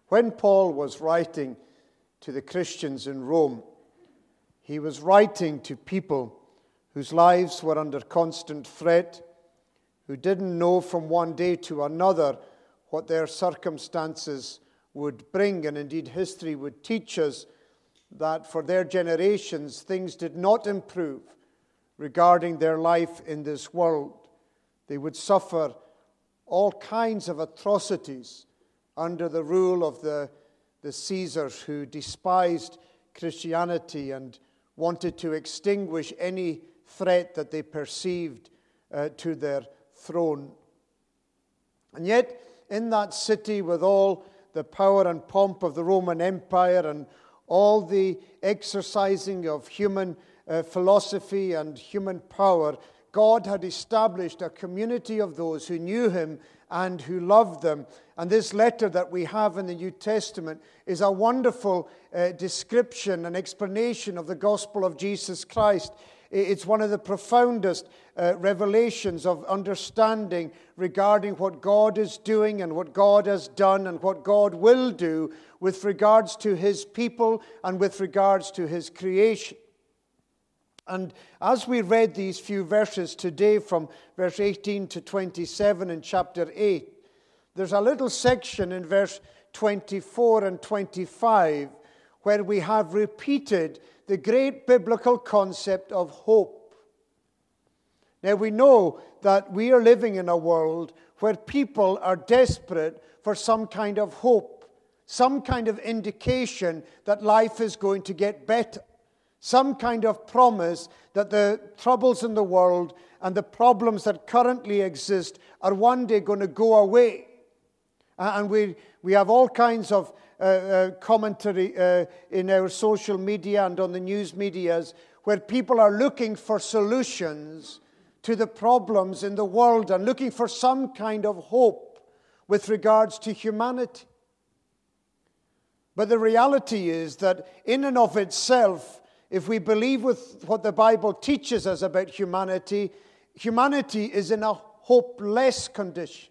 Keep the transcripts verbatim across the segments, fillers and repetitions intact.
When Paul was writing to the Christians in Rome, he was writing to people whose lives were under constant threat, who didn't know from one day to another what their circumstances would bring. And indeed, history would teach us that for their generations, things did not improve regarding their life in this world. They would suffer all kinds of atrocities under the rule of the, the Caesars, who despised Christianity and wanted to extinguish any threat that they perceived uh, to their throne. And yet, in that city, with all the power and pomp of the Roman Empire and all the exercising of human uh, philosophy and human power, God had established a community of those who knew Him and who loved them. And this letter that we have in the New Testament is a wonderful uh, description and explanation of the gospel of Jesus Christ. It's one of the profoundest uh, revelations of understanding regarding what God is doing and what God has done and what God will do with regards to His people and with regards to His creation. And as we read these few verses today from verse eighteen to twenty-seven in chapter eight, there's a little section in verse twenty-four and twenty-five where we have repeated the great biblical concept of hope. Now we know that we are living in a world where people are desperate for some kind of hope, some kind of indication that life is going to get better, some kind of promise that the troubles in the world and the problems that currently exist are one day going to go away. And we, we have all kinds of uh, uh, commentary uh, in our social media and on the news medias where people are looking for solutions to the problems in the world and looking for some kind of hope with regards to humanity. But the reality is that in and of itself, if we believe with what the Bible teaches us about humanity, humanity is in a hopeless condition.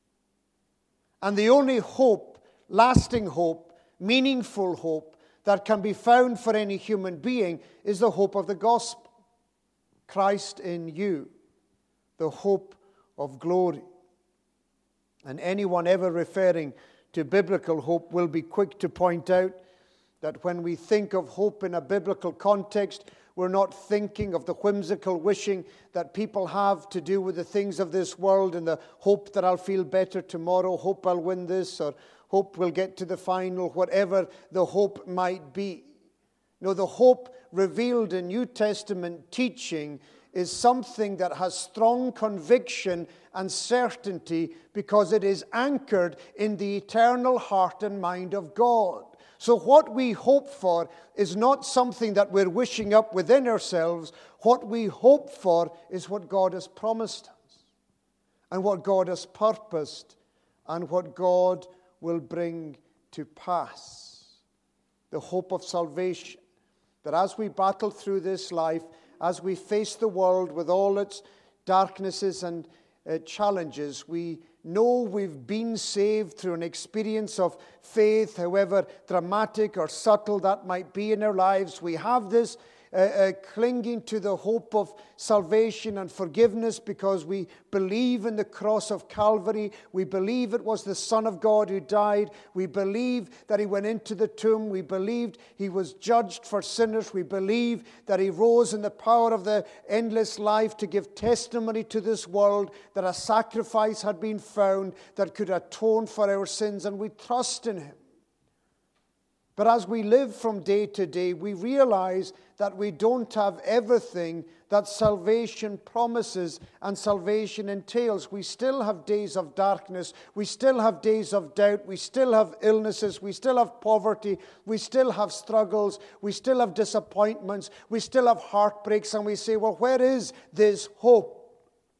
And the only hope, lasting hope, meaningful hope that can be found for any human being is the hope of the gospel. Christ in you, the hope of glory. And anyone ever referring to biblical hope will be quick to point out that when we think of hope in a biblical context, we're not thinking of the whimsical wishing that people have to do with the things of this world and the hope that I'll feel better tomorrow, hope I'll win this, or hope we'll get to the final, whatever the hope might be. No, the hope revealed in New Testament teaching is something that has strong conviction and certainty because it is anchored in the eternal heart and mind of God. So what we hope for is not something that we're wishing up within ourselves. What we hope for is what God has promised us and what God has purposed and what God will bring to pass. The hope of salvation, that as we battle through this life, as we face the world with all its darknesses and uh, challenges, we know we've been saved through an experience of faith, however dramatic or subtle that might be in our lives. We have this uh, uh, clinging to the hope of salvation and forgiveness because we believe in the cross of Calvary. We believe it was the Son of God who died. We believe that He went into the tomb. We believed He was judged for sinners. We believe that He rose in the power of the endless life to give testimony to this world that a sacrifice had been found that could atone for our sins, and we trust in Him. But as we live from day to day, we realize that we don't have everything that salvation promises and salvation entails. We still have days of darkness. We still have days of doubt. We still have illnesses. We still have poverty. We still have struggles. We still have disappointments. We still have heartbreaks. And we say, well, where is this hope?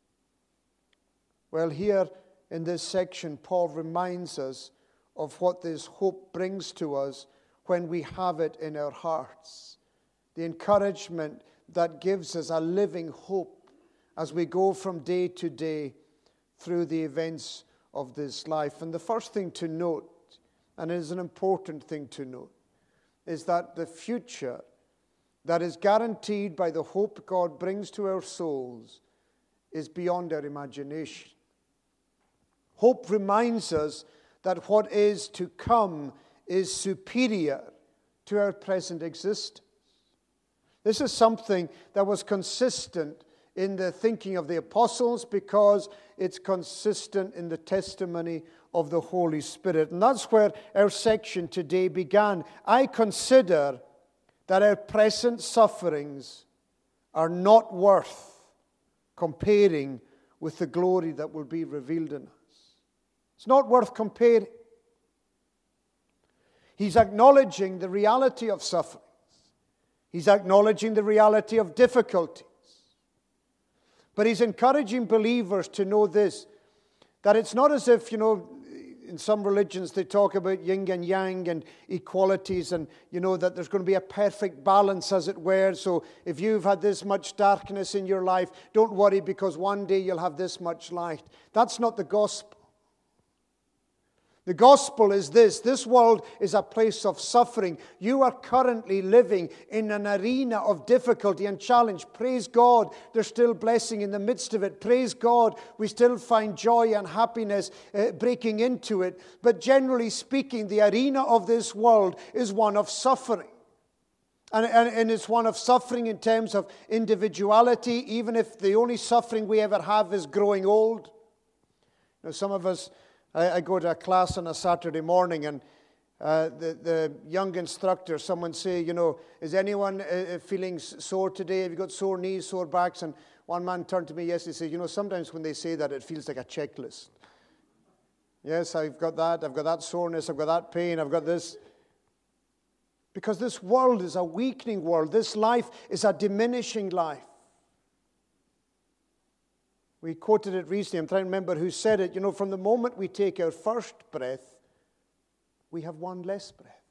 Well, here in this section, Paul reminds us of what this hope brings to us when we have it in our hearts. The encouragement that gives us a living hope as we go from day to day through the events of this life. And the first thing to note and it is an important thing to know, is that the future that is guaranteed by the hope God brings to our souls is beyond our imagination. Hope reminds us that what is to come is superior to our present existence. This is something that was consistent in the thinking of the apostles because it's consistent in the testimony of the Holy Spirit. And that's where our section today began. I consider that our present sufferings are not worth comparing with the glory that will be revealed in us. It's not worth comparing. He's acknowledging the reality of sufferings. He's acknowledging the reality of difficulties. But he's encouraging believers to know this, that it's not as if, you know, in some religions they talk about yin and yang and equalities and, you know, that there's going to be a perfect balance, as it were. So if you've had this much darkness in your life, don't worry because one day you'll have this much light. That's not the gospel. The gospel is this. This world is a place of suffering. You are currently living in an arena of difficulty and challenge. Praise God, there's still blessing in the midst of it. Praise God, we still find joy and happiness uh, breaking into it. But generally speaking, the arena of this world is one of suffering. And, and, and it's one of suffering in terms of individuality, even if the only suffering we ever have is growing old. Now, some of us... I go to a class on a Saturday morning, and uh, the, the young instructor, someone say, you know, is anyone uh, feeling sore today? Have you got sore knees, sore backs? And one man turned to me yesterday and said, you know, sometimes when they say that, it feels like a checklist. Yes, I've got that. I've got that soreness. I've got that pain. I've got this. Because this world is a weakening world. This life is a diminishing life. We quoted it recently. I'm trying to remember who said it. You know, from the moment we take our first breath, we have one less breath.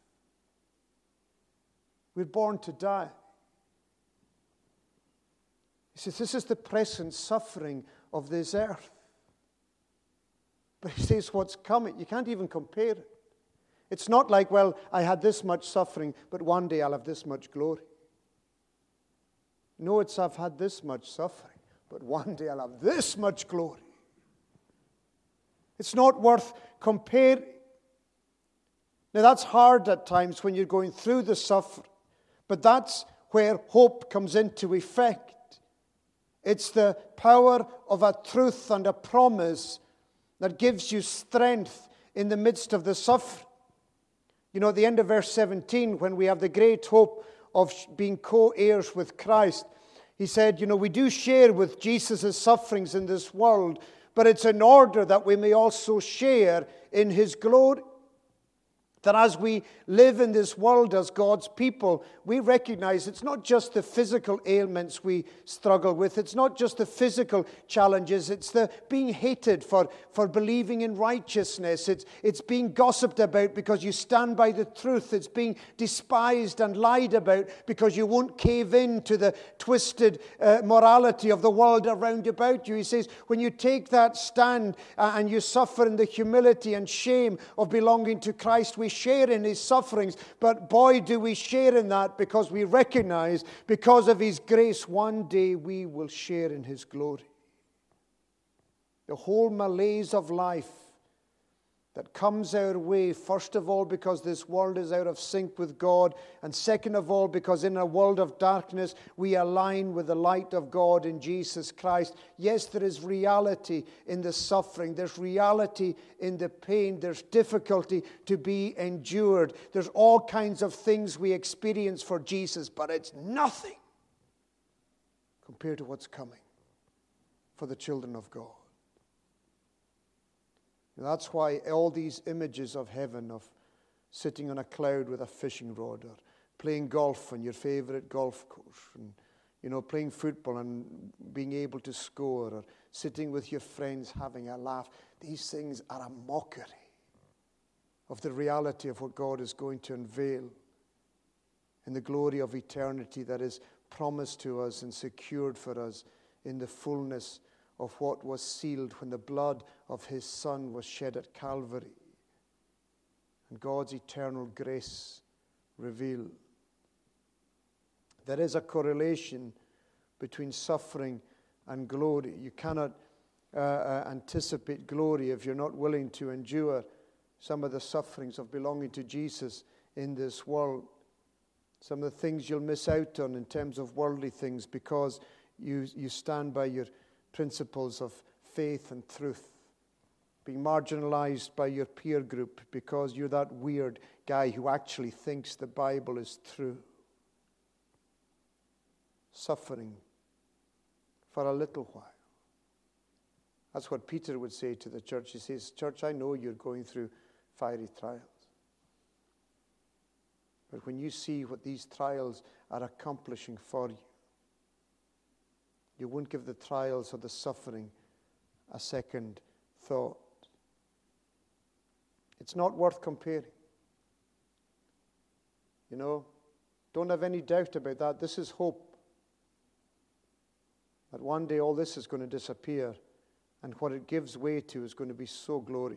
We're born to die. He says, this is the present suffering of this earth. But he says, what's coming? You can't even compare it. It's not like, well, I had this much suffering, but one day I'll have this much glory. No, it's I've had this much suffering, but one day I'll have this much glory. It's not worth comparing. Now, that's hard at times when you're going through the suffering, but that's where hope comes into effect. It's the power of a truth and a promise that gives you strength in the midst of the suffering. You know, at the end of verse seventeen, when we have the great hope of being co-heirs with Christ, he said, you know, we do share with Jesus' sufferings in this world, but it's in order that we may also share in his glory. That as we live in this world as God's people, we recognize it's not just the physical ailments we struggle with. It's not just the physical challenges. It's the being hated for, for believing in righteousness. It's, it's being gossiped about because you stand by the truth. It's being despised and lied about because you won't cave in to the twisted uh, morality of the world around about you. He says, when you take that stand uh, and you suffer in the humility and shame of belonging to Christ, we share in his sufferings, but boy, do we share in that because we recognize, because of his grace, one day we will share in his glory. The whole malaise of life that comes our way, first of all, because this world is out of sync with God, and second of all, because in a world of darkness, we align with the light of God in Jesus Christ. Yes, there is reality in the suffering. There's reality in the pain. There's difficulty to be endured. There's all kinds of things we experience for Jesus, but it's nothing compared to what's coming for the children of God. That's why all these images of heaven, of sitting on a cloud with a fishing rod, or playing golf on your favorite golf course, and, you know, playing football and being able to score, or sitting with your friends having a laugh, these things are a mockery of the reality of what God is going to unveil in the glory of eternity that is promised to us and secured for us in the fullness of what was sealed when the blood of his Son was shed at Calvary. and God's eternal grace revealed. There is a correlation between suffering and glory. You cannot uh, uh, anticipate glory if you're not willing to endure some of the sufferings of belonging to Jesus in this world. Some of the things you'll miss out on in terms of worldly things because you, you stand by your principles of faith and truth. Being marginalized by your peer group because you're that weird guy who actually thinks the Bible is true. Suffering for a little while. That's what Peter would say to the church. He says, church, I know you're going through fiery trials. But when you see what these trials are accomplishing for you, you won't give the trials or the suffering a second thought. It's not worth comparing. You know, don't have any doubt about that. This is hope. That one day all this is going to disappear, and what it gives way to is going to be so glorious.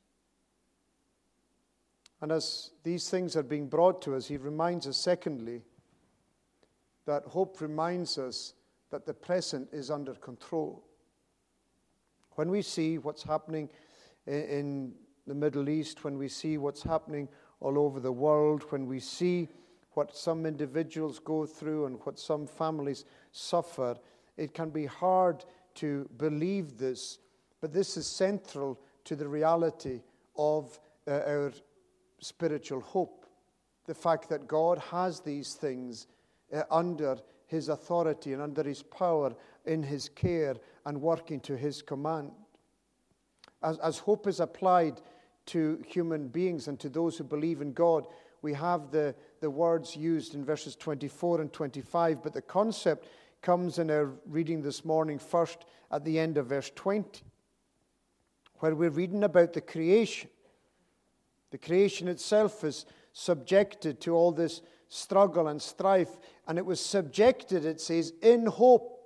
And as these things are being brought to us, he reminds us, secondly, that hope reminds us that the present is under control. When we see what's happening in the Middle East, when we see what's happening all over the world, when we see what some individuals go through and what some families suffer, it can be hard to believe this, but this is central to the reality of uh, our spiritual hope. The fact that God has these things uh, under his authority and under his power, in his care and working to his command. As, as hope is applied to human beings and to those who believe in God, we have the, the words used in verses twenty-four and twenty-five, but the concept comes in our reading this morning first at the end of verse twenty, where we're reading about the creation. The creation itself is subjected to all this struggle and strife, and it was subjected, it says, in hope.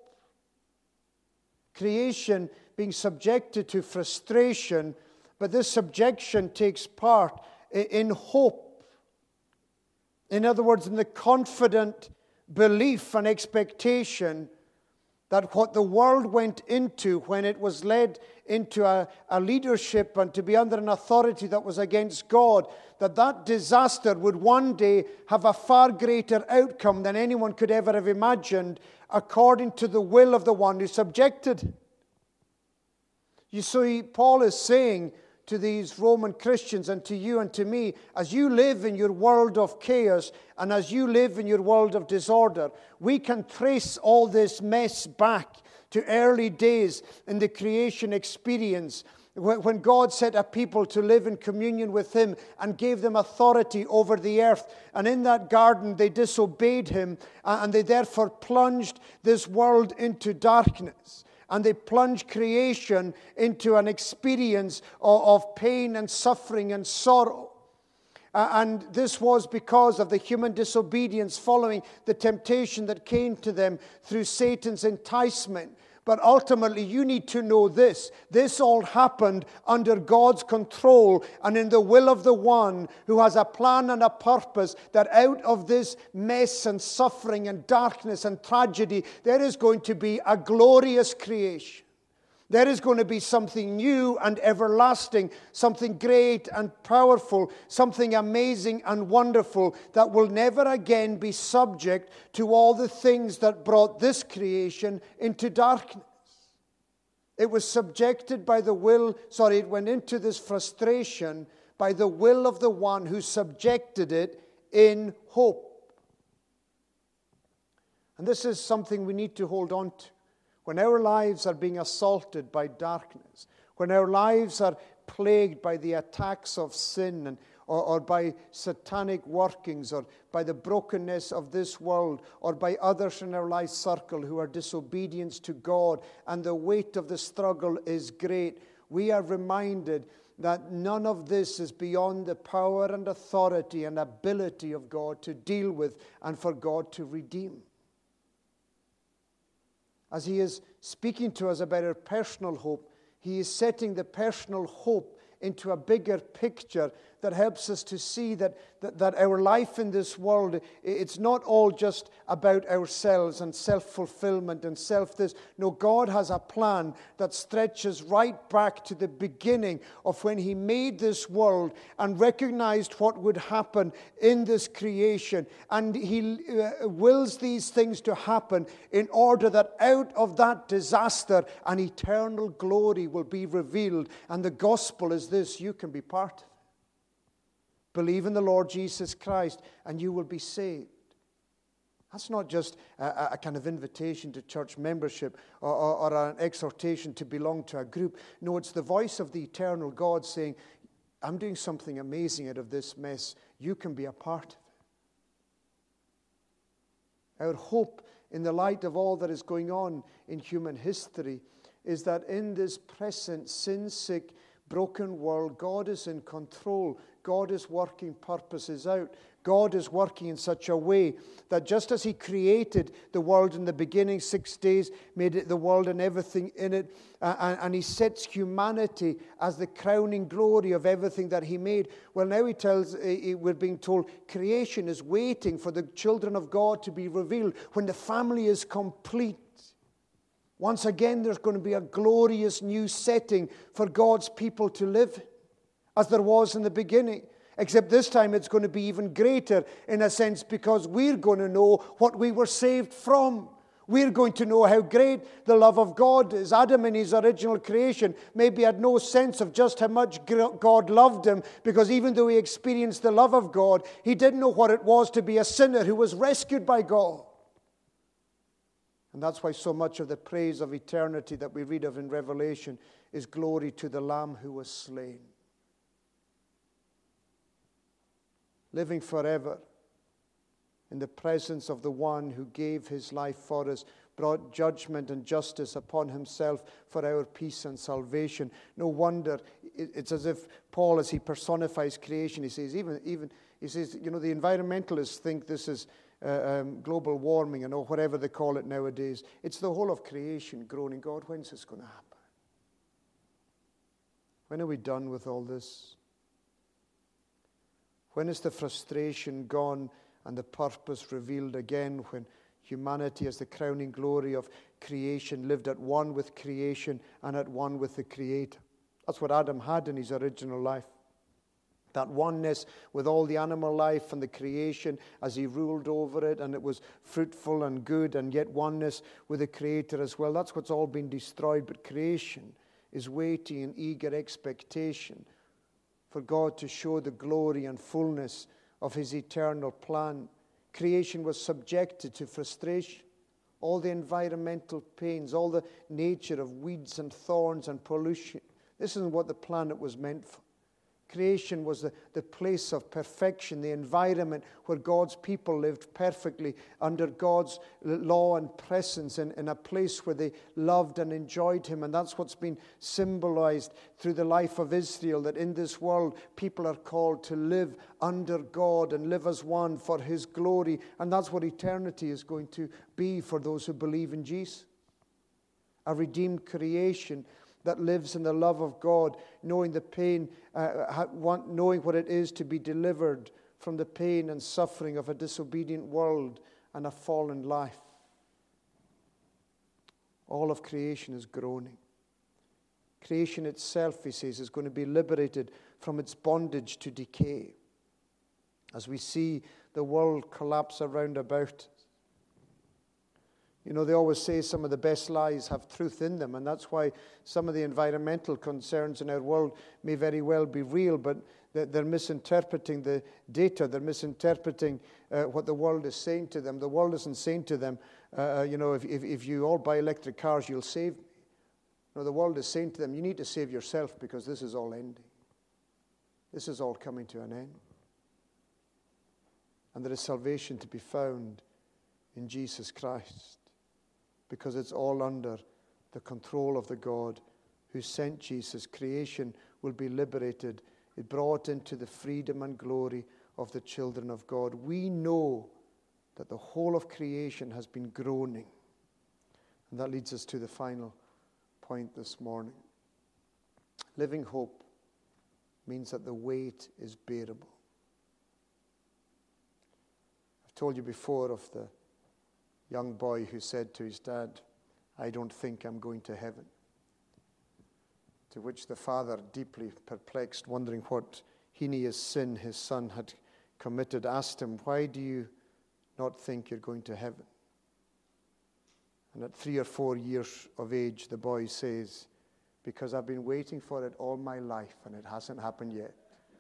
Creation being subjected to frustration, but this subjection takes part in hope. In other words, in the confident belief and expectation that what the world went into when it was led into a, a leadership and to be under an authority that was against God, that that disaster would one day have a far greater outcome than anyone could ever have imagined, according to the will of the one who subjected. You see, Paul is saying to these Roman Christians and to you and to me, as you live in your world of chaos and as you live in your world of disorder, we can trace all this mess back to early days in the creation experience, when God set a people to live in communion with him and gave them authority over the earth. And in that garden they disobeyed him, and they therefore plunged this world into darkness. And they plunged creation into an experience of, of pain and suffering and sorrow. Uh, and this was because of the human disobedience following the temptation that came to them through Satan's enticement. But ultimately, you need to know this. This all happened under God's control and in the will of the one who has a plan and a purpose, that out of this mess and suffering and darkness and tragedy, there is going to be a glorious creation. There is going to be something new and everlasting, something great and powerful, something amazing and wonderful that will never again be subject to all the things that brought this creation into darkness. It was subjected by the will, sorry, it went into this frustration by the will of the one who subjected it in hope. And this is something we need to hold on to. When our lives are being assaulted by darkness, when our lives are plagued by the attacks of sin and, or, or by satanic workings, or by the brokenness of this world, or by others in our life circle who are disobedient to God, and the weight of the struggle is great, we are reminded that none of this is beyond the power and authority and ability of God to deal with and for God to redeem. As he is speaking to us about our personal hope, he is setting the personal hope into a bigger picture that helps us to see that, that, that our life in this world, it's not all just about ourselves and self-fulfillment and self-this. No, God has a plan that stretches right back to the beginning of when He made this world and recognized what would happen in this creation. And He uh, wills these things to happen in order that out of that disaster an eternal glory will be revealed. And the gospel is this: you can be part of it. Believe in the Lord Jesus Christ and you will be saved. That's not just a, a kind of invitation to church membership or, or, or an exhortation to belong to a group. No, it's the voice of the eternal God saying, I'm doing something amazing out of this mess. You can be a part of it. Our hope in the light of all that is going on in human history is that in this present sin-sick, broken world, God is in control. God is working purposes out. God is working in such a way that just as He created the world in the beginning, six days, made it the world and everything in it, uh, and, and He sets humanity as the crowning glory of everything that He made. Well, now He tells, uh, we're being told, creation is waiting for the children of God to be revealed when the family is complete. Once again, there's going to be a glorious new setting for God's people to live in, as there was in the beginning. Except this time it's going to be even greater in a sense, because we're going to know what we were saved from. We're going to know how great the love of God is. Adam in his original creation maybe had no sense of just how much God loved him, because even though he experienced the love of God, he didn't know what it was to be a sinner who was rescued by God. And that's why so much of the praise of eternity that we read of in Revelation is glory to the Lamb who was slain. Living forever in the presence of the one who gave his life for us, brought judgment and justice upon himself for our peace and salvation. No wonder it's as if Paul, as he personifies creation, he says, even, even he says, you know, the environmentalists think this is uh, um, global warming and or whatever they call it nowadays. It's the whole of creation groaning, God, when's this going to happen? When are we done with all this? When is the frustration gone and the purpose revealed again, when humanity as the crowning glory of creation lived at one with creation and at one with the Creator? That's what Adam had in his original life. That oneness with all the animal life and the creation as he ruled over it, and it was fruitful and good, and yet oneness with the Creator as well. That's what's all been destroyed, but creation is waiting in eager expectation for God to show the glory and fullness of His eternal plan. Creation was subjected to frustration, all the environmental pains, all the nature of weeds and thorns and pollution. This isn't what the planet was meant for. Creation was the, the place of perfection, the environment where God's people lived perfectly under God's law and presence, in, in a place where they loved and enjoyed Him. And that's what's been symbolized through the life of Israel, that in this world people are called to live under God and live as one for His glory. And that's what eternity is going to be for those who believe in Jesus. A redeemed creation that lives in the love of God, knowing the pain, uh, knowing what it is to be delivered from the pain and suffering of a disobedient world and a fallen life. All of creation is groaning. Creation itself, he says, is going to be liberated from its bondage to decay. As we see the world collapse around about us. You know, they always say some of the best lies have truth in them, and that's why some of the environmental concerns in our world may very well be real, but they're misinterpreting the data. They're misinterpreting uh, what the world is saying to them. The world isn't saying to them, uh, you know, if, if, if you all buy electric cars, you'll save me. No, the world is saying to them, you need to save yourself because this is all ending. This is all coming to an end. And there is salvation to be found in Jesus Christ, because it's all under the control of the God who sent Jesus. Creation will be liberated, it brought into the freedom and glory of the children of God. We know that the whole of creation has been groaning. And that leads us to the final point this morning. Living hope means that the wait is bearable. I've told you before of the young boy who said to his dad, "I don't think I'm going to heaven." To which the father, deeply perplexed, wondering what heinous sin his son had committed, asked him, "Why do you not think you're going to heaven?" And at three or four years of age, the boy says, "Because I've been waiting for it all my life and it hasn't happened yet."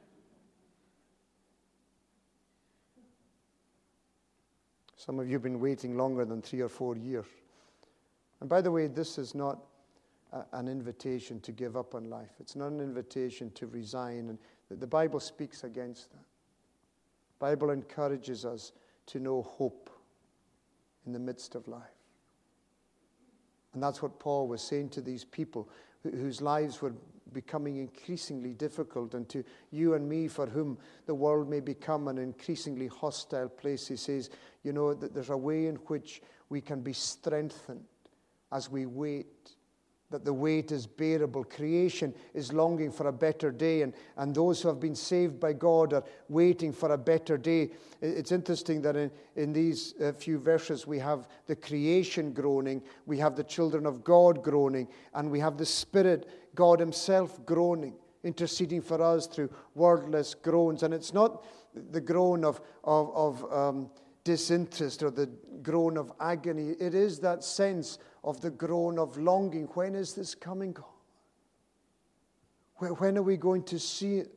Some of you have been waiting longer than three or four years. And by the way, this is not a, an invitation to give up on life. It's not an invitation to resign. And the, the Bible speaks against that. The Bible encourages us to know hope in the midst of life. And that's what Paul was saying to these people whose lives were becoming increasingly difficult, and to you and me, for whom the world may become an increasingly hostile place. He says, you know, that there's a way in which we can be strengthened as we wait, that the wait is bearable. Creation is longing for a better day, and, and those who have been saved by God are waiting for a better day. It's interesting that in, in these uh, few verses we have the creation groaning, we have the children of God groaning, and we have the Spirit, God himself, groaning, interceding for us through wordless groans. And it's not the groan of, of, of um, disinterest or the groan of agony. It is that sense of the groan of longing. When is this coming, God? When are we going to see it?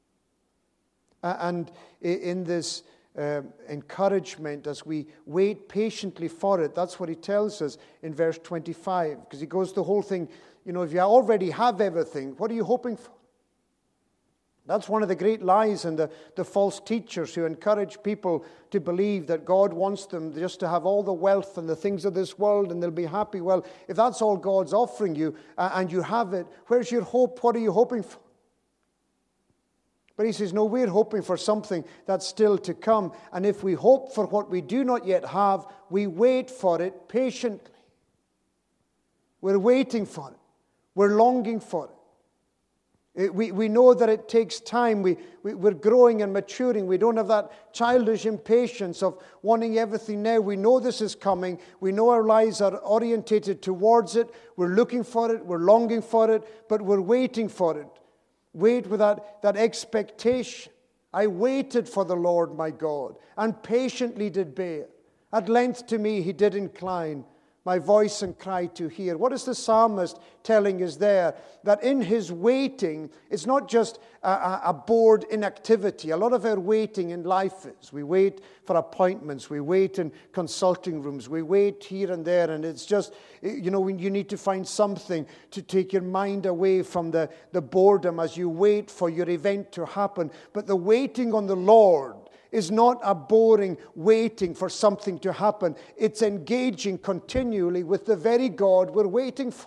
And in this uh, encouragement, as we wait patiently for it, that's what he tells us in verse twenty-five, because he goes the whole thing, you know, if you already have everything, what are you hoping for? That's one of the great lies and the, the false teachers who encourage people to believe that God wants them just to have all the wealth and the things of this world and they'll be happy. Well, if that's all God's offering you uh, and you have it, where's your hope? What are you hoping for? But he says, no, we're hoping for something that's still to come. And if we hope for what we do not yet have, we wait for it patiently. We're waiting for it. We're longing for it. It, we, we know that it takes time. We, we, we're growing and maturing. We don't have that childish impatience of wanting everything now. We know this is coming. We know our lives are orientated towards it. We're looking for it. We're longing for it. But we're waiting for it. Wait with that, that expectation. I waited for the Lord my God and patiently did bear. At length to me he did incline my voice and cry to hear. What is the psalmist telling us there? That in his waiting, it's not just a, a, a bored inactivity. A lot of our waiting in life is. We wait for appointments. We wait in consulting rooms. We wait here and there. And it's just, you know, when you need to find something to take your mind away from the, the boredom as you wait for your event to happen. But the waiting on the Lord is not a boring waiting for something to happen. It's engaging continually with the very God we're waiting for.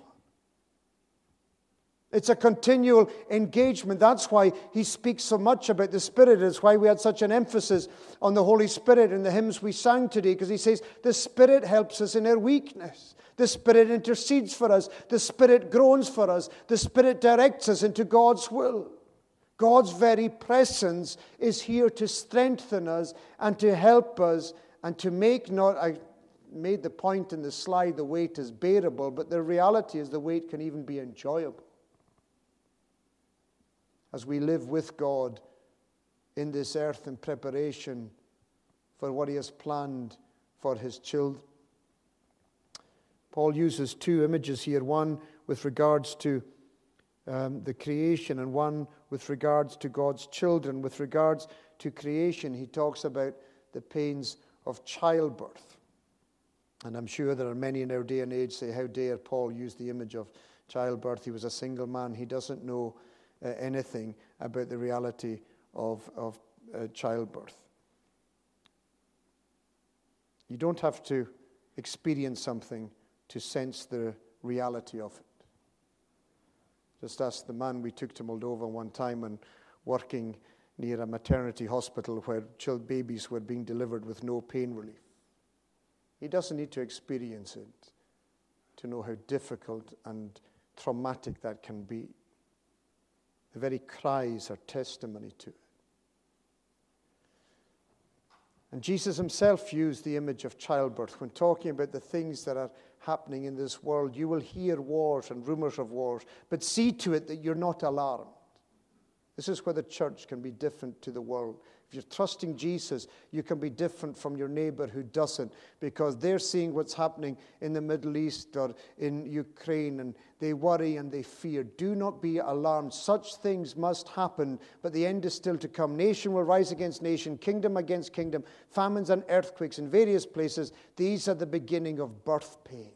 It's a continual engagement. That's why he speaks so much about the Spirit. It's why we had such an emphasis on the Holy Spirit in the hymns we sang today, because he says the Spirit helps us in our weakness. The Spirit intercedes for us. The Spirit groans for us. The Spirit directs us into God's will. God's very presence is here to strengthen us and to help us and to make not, I made the point in the slide, the wait is bearable, but the reality is the wait can even be enjoyable. As we live with God in this earth in preparation for what he has planned for his children. Paul uses two images here, one with regards to Um, the creation and one with regards to God's children. With regards to creation, he talks about the pains of childbirth. And I'm sure there are many in our day and age say, how dare Paul use the image of childbirth? He was a single man. He doesn't know uh, anything about the reality of, of uh, childbirth. You don't have to experience something to sense the reality of it. Just ask the man we took to Moldova one time and working near a maternity hospital where child babies were being delivered with no pain relief. He doesn't need to experience it to know how difficult and traumatic that can be. The very cries are testimony to it. And Jesus himself used the image of childbirth when talking about the things that are happening in this world. You will hear wars and rumors of wars, but see to it that you're not alarmed. This is where the church can be different to the world. If you're trusting Jesus, you can be different from your neighbor who doesn't, because they're seeing what's happening in the Middle East or in Ukraine, and they worry and they fear. Do not be alarmed. Such things must happen, but the end is still to come. Nation will rise against nation, kingdom against kingdom, famines and earthquakes in various places. These are the beginning of birth pains.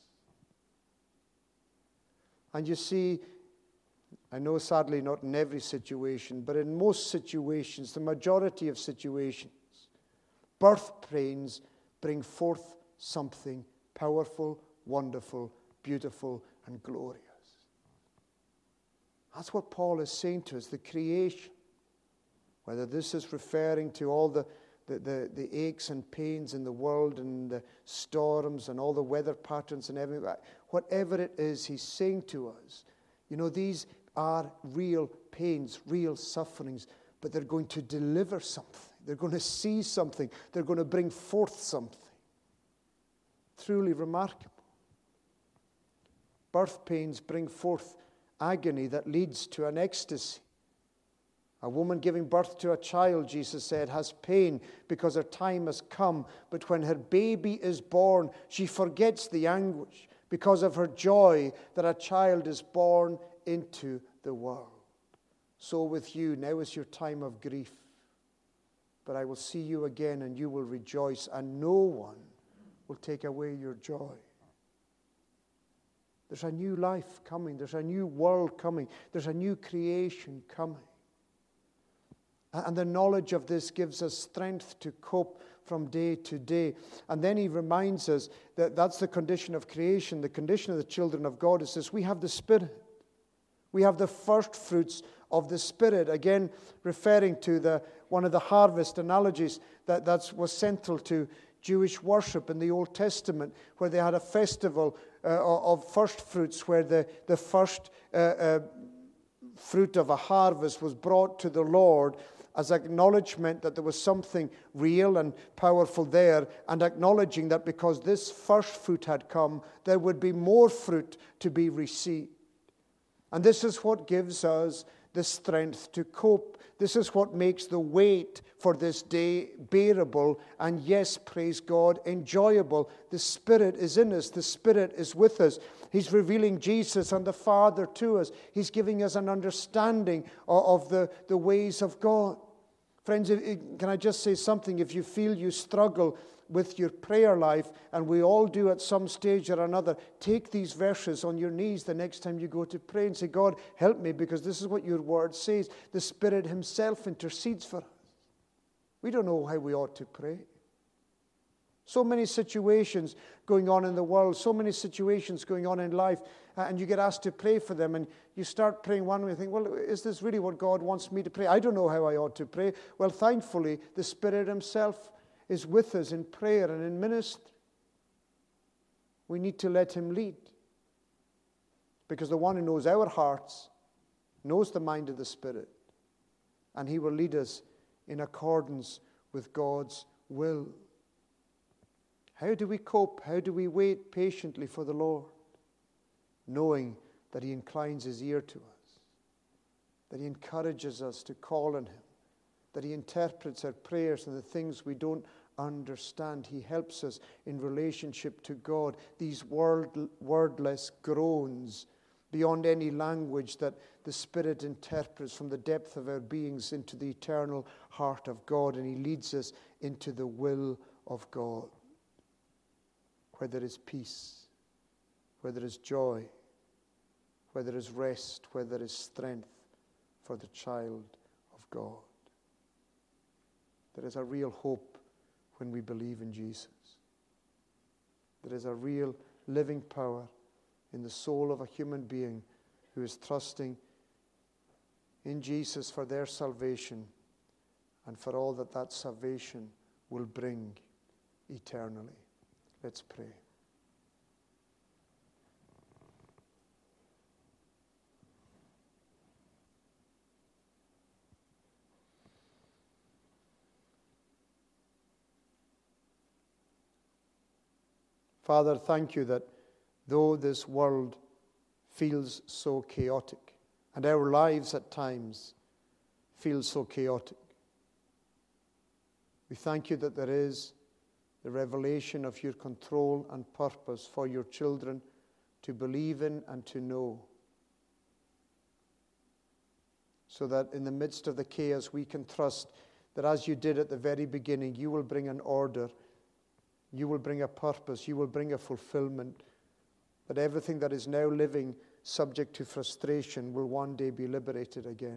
And you see, I know sadly not in every situation, but in most situations, the majority of situations, birth pains bring forth something powerful, wonderful, beautiful, and glorious. That's what Paul is saying to us, the creation. Whether this is referring to all the, the, the, the aches and pains in the world and the storms and all the weather patterns and everything, whatever it is, he's saying to us, you know, these are real pains, real sufferings, but they're going to deliver something. They're going to see something. They're going to bring forth something. Truly remarkable. Birth pains bring forth agony that leads to an ecstasy. A woman giving birth to a child, Jesus said, has pain because her time has come, but when her baby is born, she forgets the anguish because of her joy that a child is born into the world. So with you, now is your time of grief. But I will see you again and you will rejoice, and no one will take away your joy. There's a new life coming. There's a new world coming. There's a new creation coming. And the knowledge of this gives us strength to cope from day to day. And then he reminds us that that's the condition of creation. The condition of the children of God is this: we have the Spirit. We have the first fruits of the Spirit. Again, referring to the one of the harvest analogies that that's, was central to Jewish worship in the Old Testament, where they had a festival uh, of first fruits, where the, the first uh, uh, fruit of a harvest was brought to the Lord as acknowledgement that there was something real and powerful there, and acknowledging that because this first fruit had come, there would be more fruit to be received. And this is what gives us the strength to cope. This is what makes the wait for this day bearable and, yes, praise God, enjoyable. The Spirit is in us. The Spirit is with us. He's revealing Jesus and the Father to us. He's giving us an understanding of the, the ways of God. Friends, can I just say something? If you feel you struggle with your prayer life, and we all do at some stage or another, take these verses on your knees the next time you go to pray and say, God, help me, because this is what your word says. The Spirit himself intercedes for us. We don't know how we ought to pray. So many situations going on in the world, so many situations going on in life, and you get asked to pray for them, and you start praying one way and think, well, is this really what God wants me to pray? I don't know how I ought to pray. Well, thankfully, the Spirit himself is with us in prayer and in ministry. We need to let him lead, because the one who knows our hearts knows the mind of the Spirit, and he will lead us in accordance with God's will. How do we cope? How do we wait patiently for the Lord? Knowing that he inclines his ear to us, that he encourages us to call on him, that he interprets our prayers and the things we don't understand. He helps us in relationship to God. These word, wordless groans beyond any language that the Spirit interprets from the depth of our beings into the eternal heart of God, and he leads us into the will of God, where there is peace, where there is joy, where there is rest, where there is strength for the child of God. There is a real hope when we believe in Jesus. There is a real living power in the soul of a human being who is trusting in Jesus for their salvation and for all that that salvation will bring eternally. Let's pray. Father, thank you that though this world feels so chaotic, and our lives at times feel so chaotic, we thank you that there is the revelation of your control and purpose for your children to believe in and to know, so that in the midst of the chaos we can trust that as you did at the very beginning, you will bring an order, you will bring a purpose, you will bring a fulfillment, that everything that is now living subject to frustration will one day be liberated again.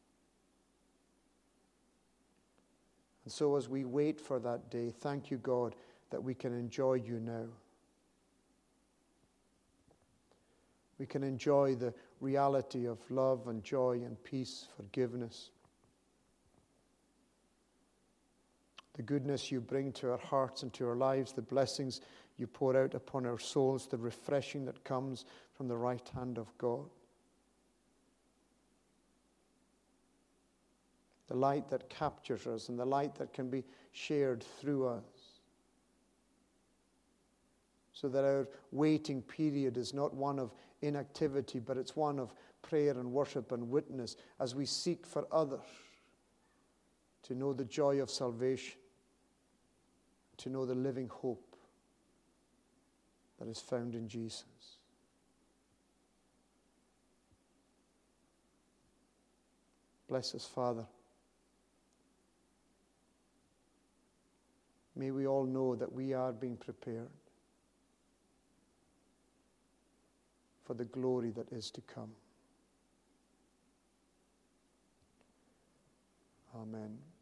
And so as we wait for that day, thank you, God, that we can enjoy you now. We can enjoy the reality of love and joy and peace, forgiveness, the goodness you bring to our hearts and to our lives, the blessings you pour out upon our souls, the refreshing that comes from the right hand of God, the light that captures us and the light that can be shared through us, so that our waiting period is not one of inactivity, but it's one of prayer and worship and witness as we seek for others to know the joy of salvation, to know the living hope that is found in Jesus. Bless us, Father. May we all know that we are being prepared for the glory that is to come. Amen.